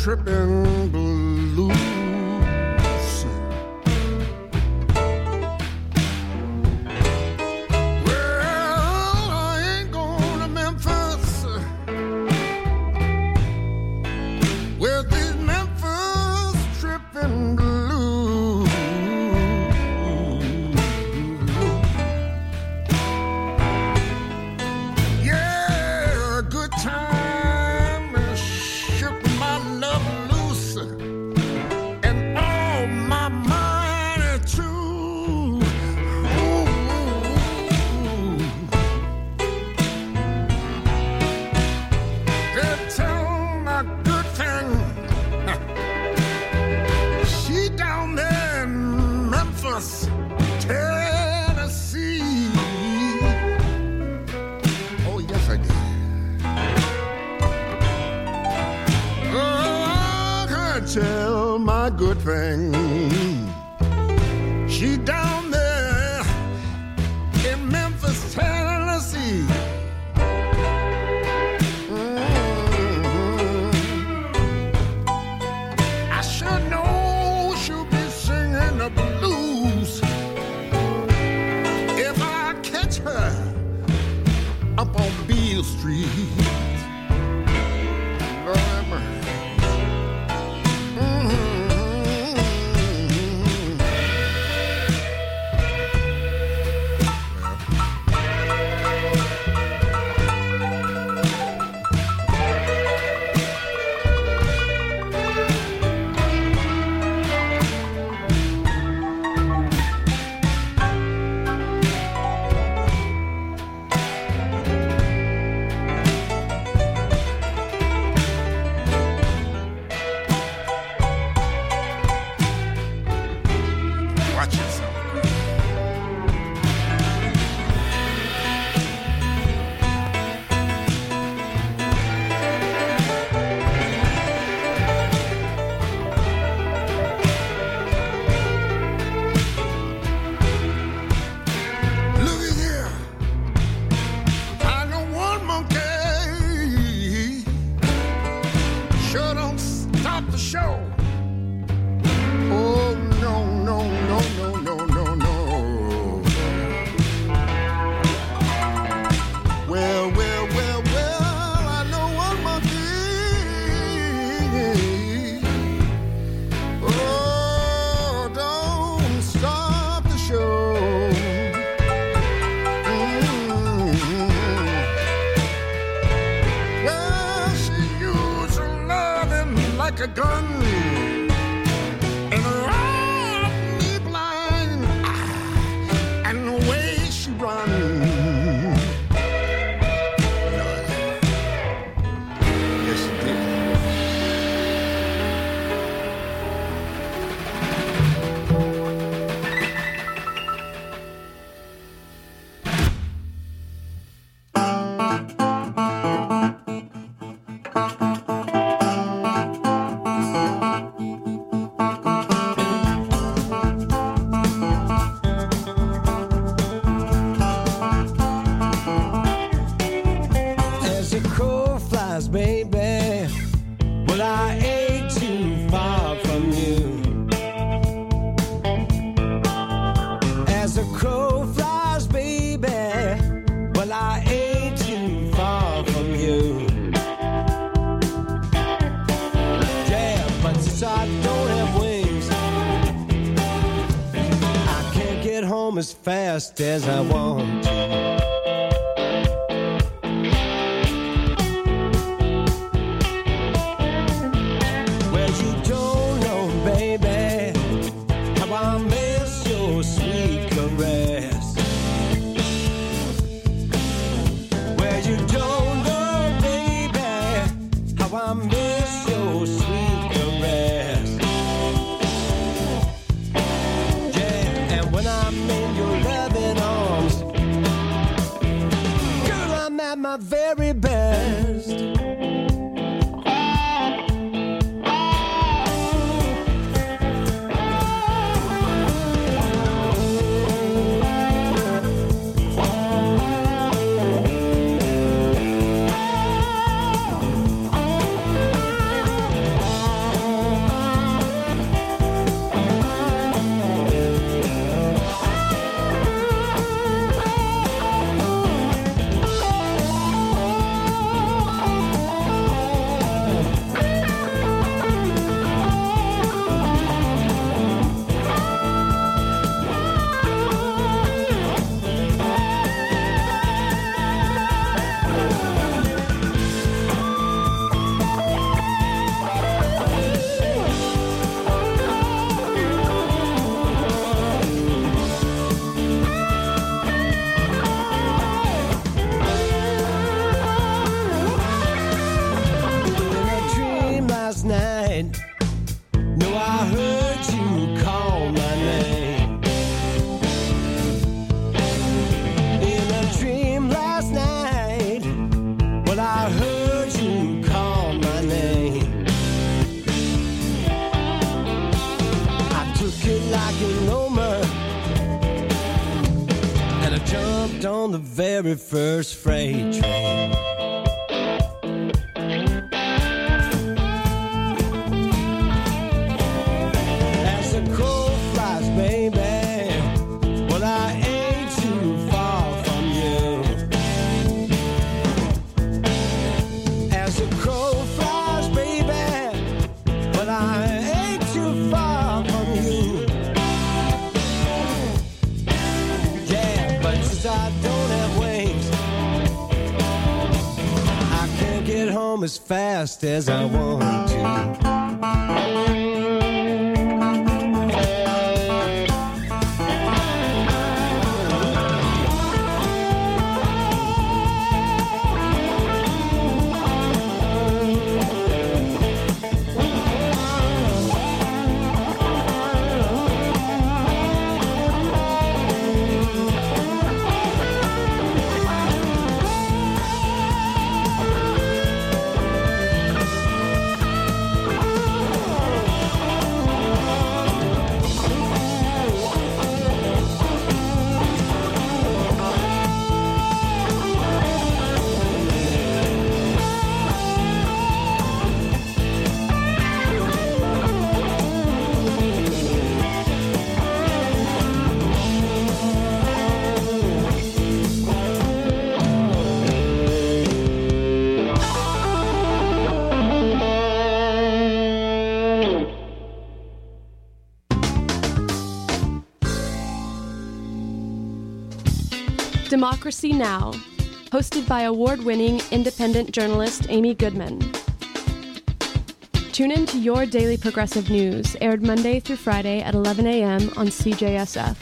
tripping blues. Well, I ain't going to Memphis with these Memphis tripping blues. Yeah, good time shook my love loose and all my money too. Ooh. They tell my good thing she down there in Memphis, Tennessee. Oh, yes, I did. Oh, I can tell my good thing. She down there in Memphis, Tennessee. I sure know she'll be singing the blues if I catch her up on Beale Street. Lord have mercy. Watch yourself. Look at here. I know one monkey sure don't stop the show. Oh, no, no, no, no, no, no, no. Well, well, well, well, I know one monkey. Oh, don't stop the show. Well, she used her loving like a gun and robbed me blind. And the way she run. Yes, she did. As the crow flies, baby, well, I ain't too far from you. As the crow flies, baby, well, I ain't too far from you. Yeah, but since I don't have wings, I can't get home as fast as I want to. Well, you don't know, baby, how I miss your sweet caress. Well, you don't know, baby, how I miss your sweet caress. Yeah, and when I'm in your loving arms, girl, I'm at my very best. night. No, I heard you call my name. In a dream last night, well, I heard you call my name. I took it like an omen, and I jumped on the very first freight train. As fast as I want to. Democracy Now!, hosted by award-winning independent journalist Amy Goodman. Tune in to Your Daily Progressive News, aired Monday through Friday at 11 a.m. on CJSF.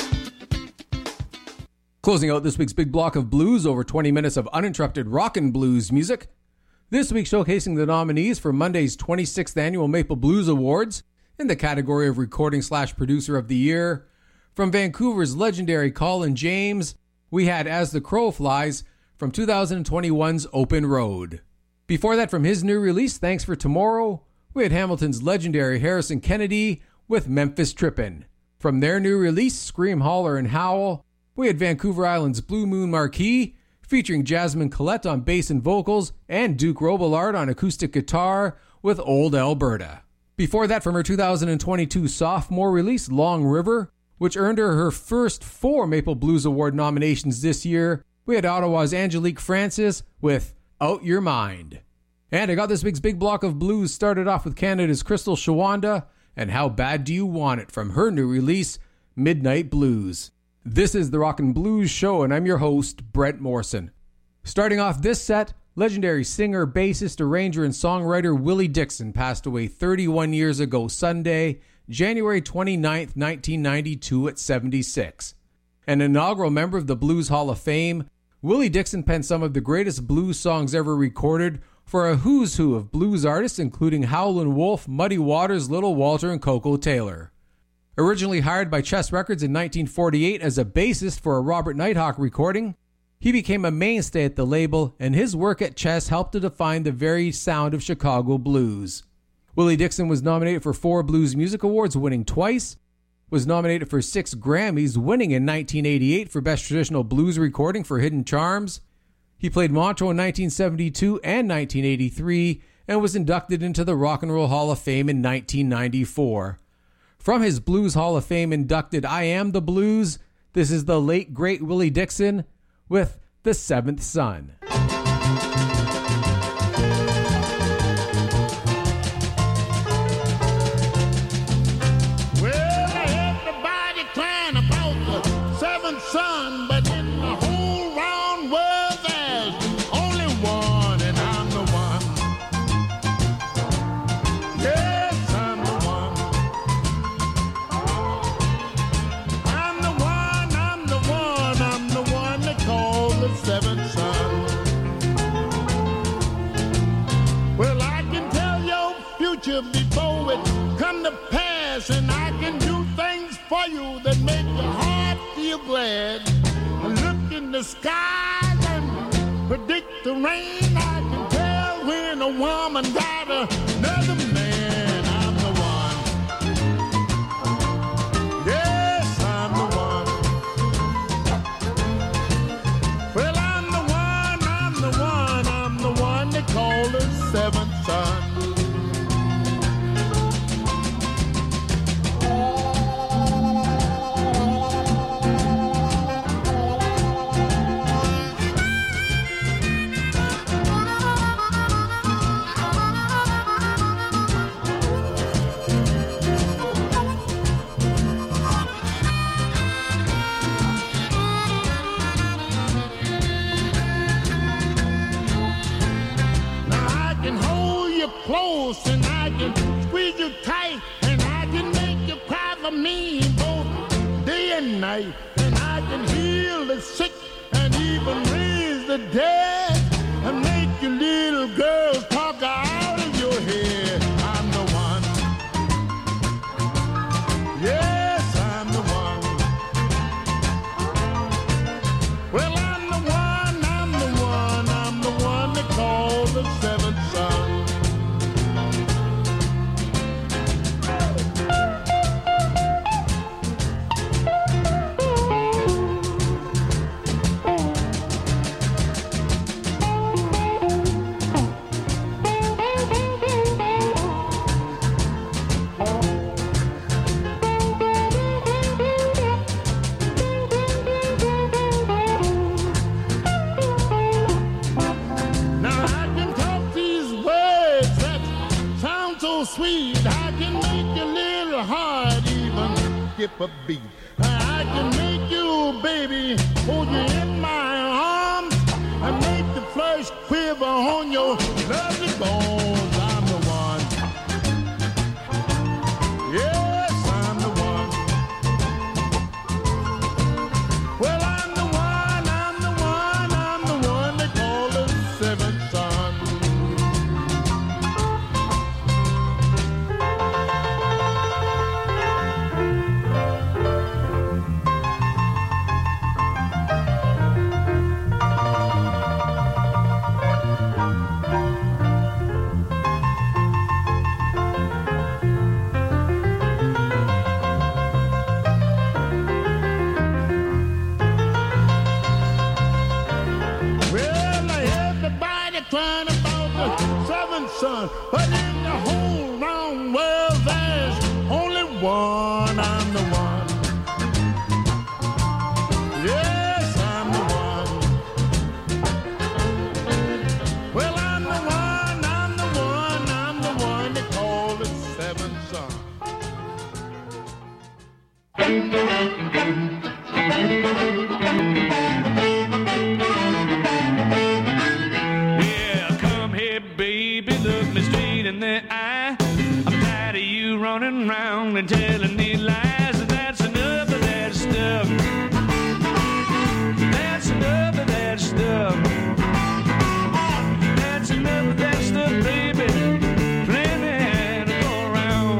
Closing out this week's big block of blues, over 20 minutes of uninterrupted rock and blues music. This week showcasing the nominees for Monday's 26th Annual Maple Blues Awards in the category of Recording/Producer of the Year. From Vancouver's legendary Colin James, we had As the Crow Flies from 2021's Open Road. Before that, from his new release, Thanks for Tomorrow, we had Hamilton's legendary Harrison Kennedy with Memphis Trippin'. From their new release, Scream, Holler, and Howl, we had Vancouver Island's Blue Moon Marquee, featuring Jasmine Collette on bass and vocals, and Duke Robillard on acoustic guitar with Old Alberta. Before that, from her 2022 sophomore release, Long River, which earned her first 4 Maple Blues Award nominations this year, we had Ottawa's Angelique Francis with Out Your Mind. And I got this week's big block of blues started off with Canada's Crystal Shawanda and How Bad Do You Want It from her new release, Midnight Blues. This is the Rock and Blues Show, and I'm your host, Brent Morrison. Starting off this set, legendary singer, bassist, arranger, and songwriter Willie Dixon passed away 31 years ago Sunday, January 29th, 1992 at 76. An inaugural member of the Blues Hall of Fame, Willie Dixon penned some of the greatest blues songs ever recorded for a who's who of blues artists including Howlin' Wolf, Muddy Waters, Little Walter, and Coco Taylor. Originally hired by Chess Records in 1948 as a bassist for a Robert Nighthawk recording, he became a mainstay at the label, and his work at Chess helped to define the very sound of Chicago blues. Willie Dixon was nominated for 4 Blues Music Awards, winning twice, was nominated for 6 Grammys, winning in 1988 for Best Traditional Blues Recording for Hidden Charms. He played Montreux in 1972 and 1983, and was inducted into the Rock and Roll Hall of Fame in 1994. From his Blues Hall of Fame inducted I Am the Blues, this is the late great Willie Dixon with The Seventh Son. Son, but in the whole round world there's only one, and I'm the one. Yes, I'm the one. I'm the one, I'm the one, I'm the one they call the seventh son. Well, I can tell your future the past, and I can do things for you that make your heart feel glad. Look in the skies and predict the rain. I can tell when a woman got another man. I'm the one. Yes, I'm the one. Well, I'm the one, I'm the one, I'm the one they call the seventh son. Close, and I can squeeze you tight, and I can make you cry for me both day and night, and I can heal the sick and even raise the dead, and make your little girls talk out of your head. I'm the one. Yes, I'm the one. Well, I'm the one, I'm the one, I'm the one they call the seventh son. Sweet, I can make your little heart even skip a beat. I can make you, baby, hold you in my arms and make the flesh quiver on your lovely bones. I'm the one. Yes, I'm the one. Well, I'm the one, I'm the one, I'm the one they call the seventh son. Crying about the seventh son, but in the whole round world there's only one. I'm the one. Yes, I'm the one. Well, I'm the one, I'm the one, I'm the one they call the seventh son. In the eye, I'm tired of you running around and telling me lies. That's enough of that stuff. That's enough of that stuff. That's enough of that stuff, baby. Plenty to go around.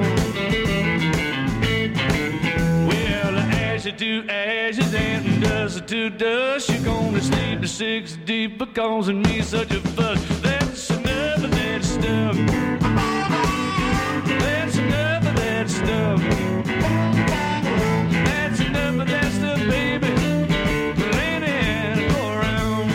Well, ashes to ashes and dust to dust. You're gonna sleep to 6 deep for causing me such a fuss. That's enough of that stuff. That's enough of that stuff. That's enough of that stuff, baby. Plenty to go around.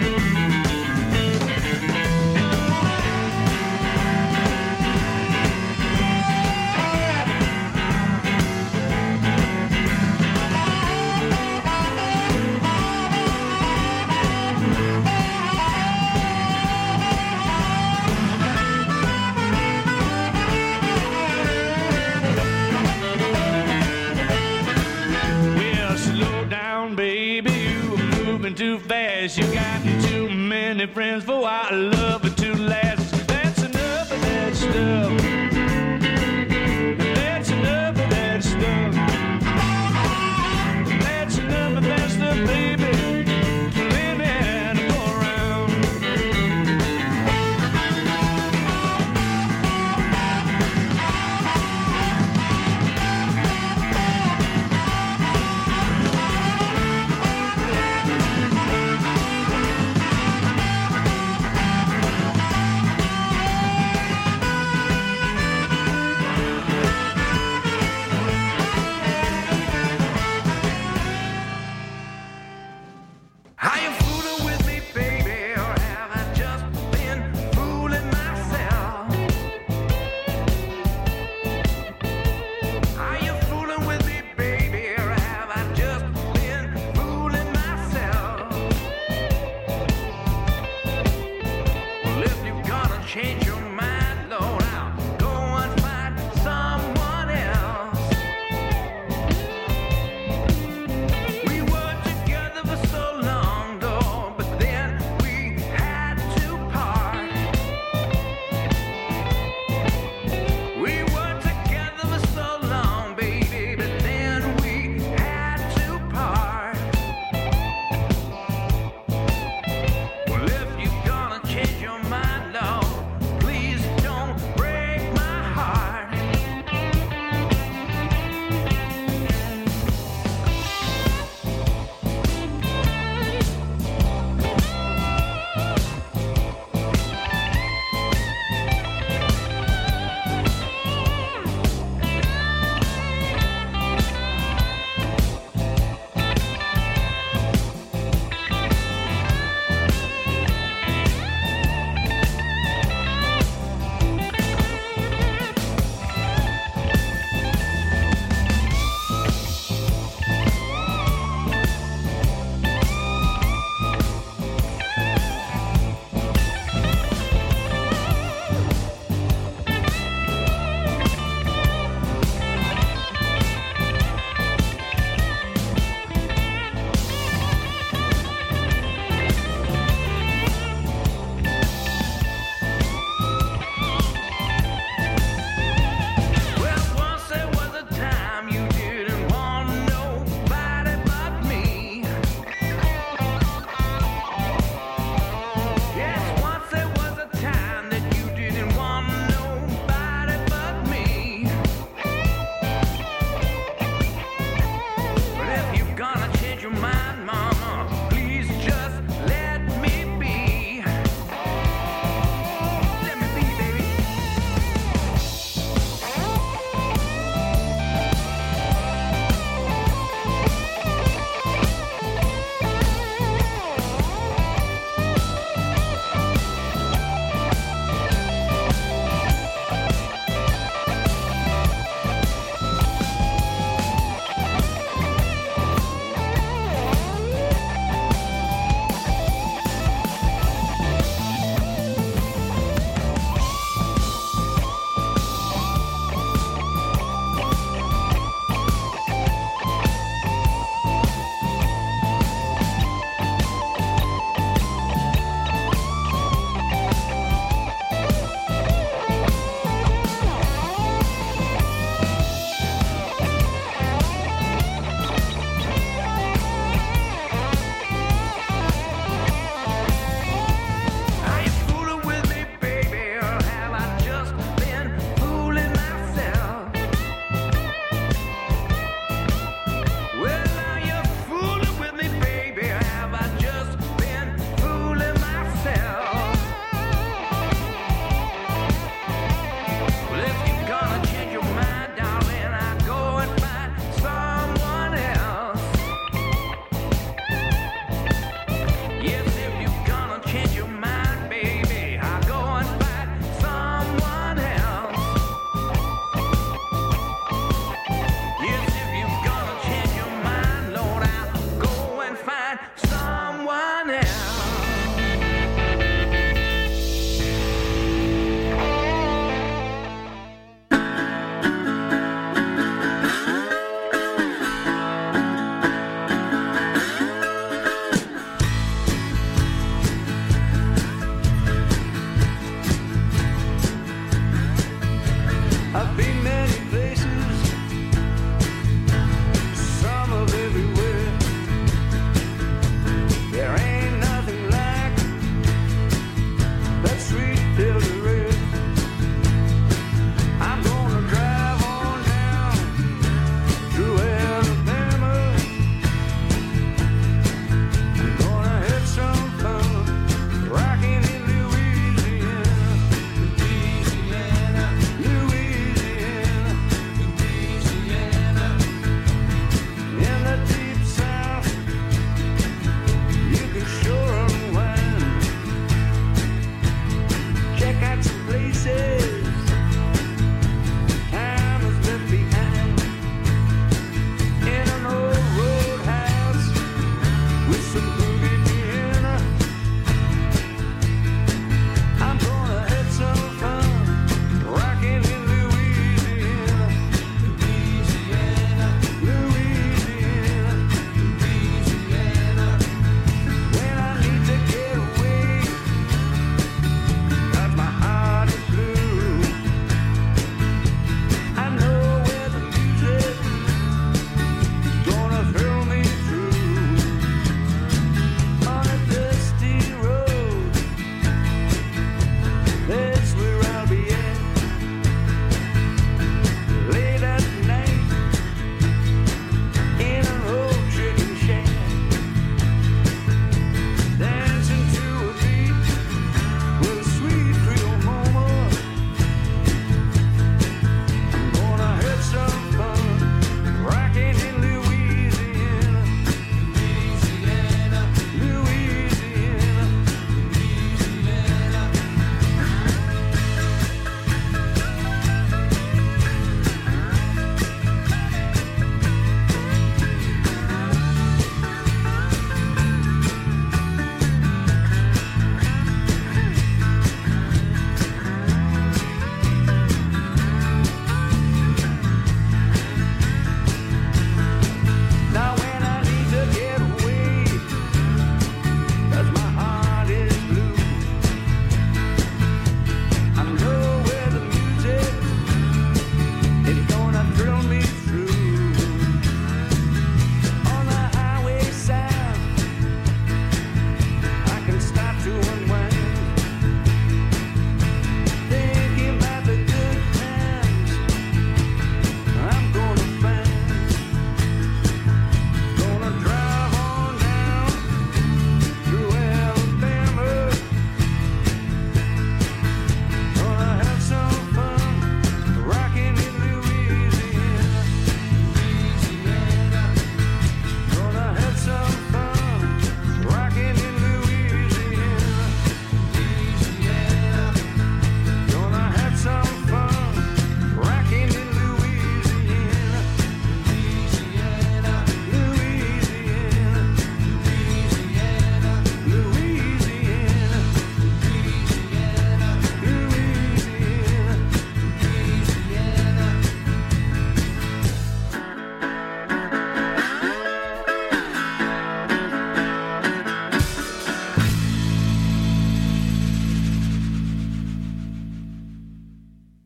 Too fast, you got too many friends for our love to last. That's enough of that stuff. That's enough of that stuff. That's enough of that stuff, baby. Plenty to go around.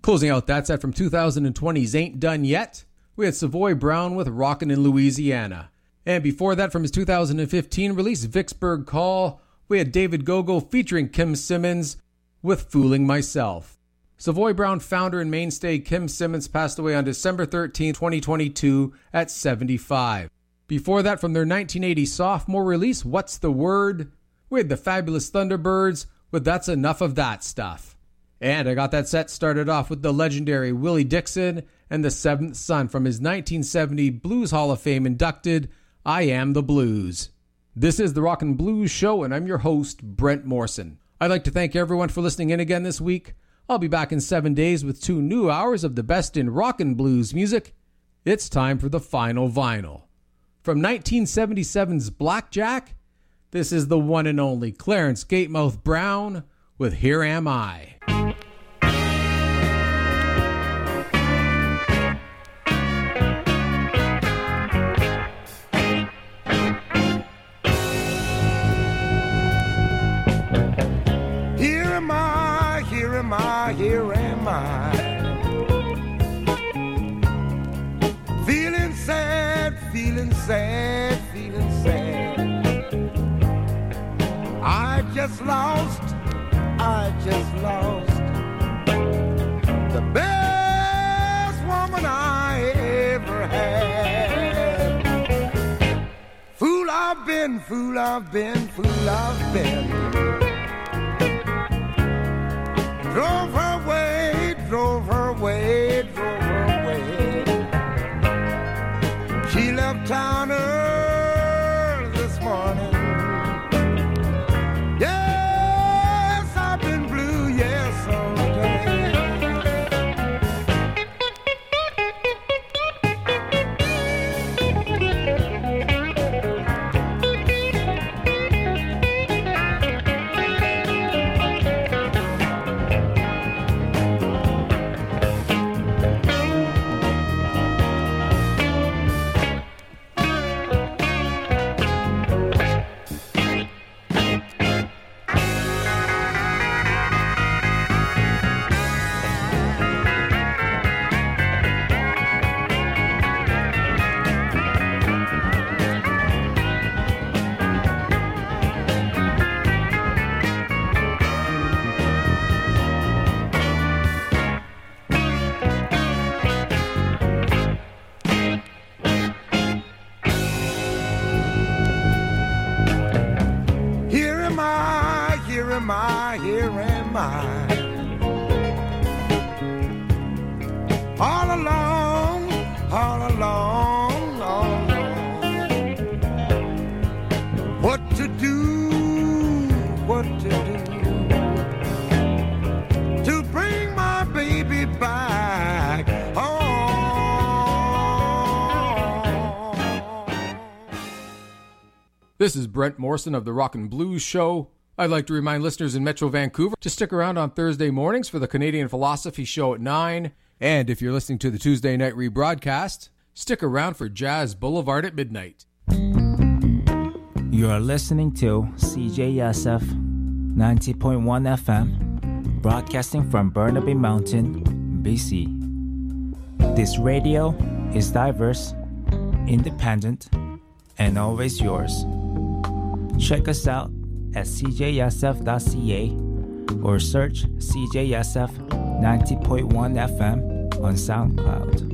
Closing out that set from 2020's Ain't Done Yet, we had Savoy Brown with Rockin' in Louisiana. And before that, from his 2015 release, Vicksburg Call, we had David Gogo featuring Kim Simmons with Fooling Myself. Savoy Brown founder and mainstay Kim Simmons passed away on December 13, 2022 at 75. Before that, from their 1980 sophomore release, What's the Word, we had the Fabulous Thunderbirds with That's Enough of That Stuff. And I got that set started off with the legendary Willie Dixon and the Seventh Son from his 1970 Blues Hall of Fame inducted I Am the Blues. This is the Rockin' Blues Show, and I'm your host, Brent Morrison. I'd like to thank everyone for listening in again this week. I'll be back in 7 days with 2 new hours of the best in rockin' blues music. It's time for the final vinyl. From 1977's Blackjack, this is the one and only Clarence Gatemouth Brown with Here Am I. Here am I, feeling sad, feeling sad, feeling sad. I just lost the best woman I ever had. Fool I've been, fool I've been, fool I've been. Drove her away, drove her away, drove her away. She left town early this morning. Yes, I've been blue, yes, all day. Here am I, all alone, all alone, all alone. What to do, what to do, to bring my baby back home. This is Brent Morrison of the Rockin' Blues Show. I'd like to remind listeners in Metro Vancouver to stick around on Thursday mornings for the Canadian Philosophy Show at 9. And if you're listening to the Tuesday night rebroadcast, stick around for Jazz Boulevard at midnight. You are listening to CJSF 90.1 FM, broadcasting from Burnaby Mountain, BC. This radio is diverse, independent, and always yours. Check us out at cjsf.ca or search CJSF 90.1 FM on SoundCloud.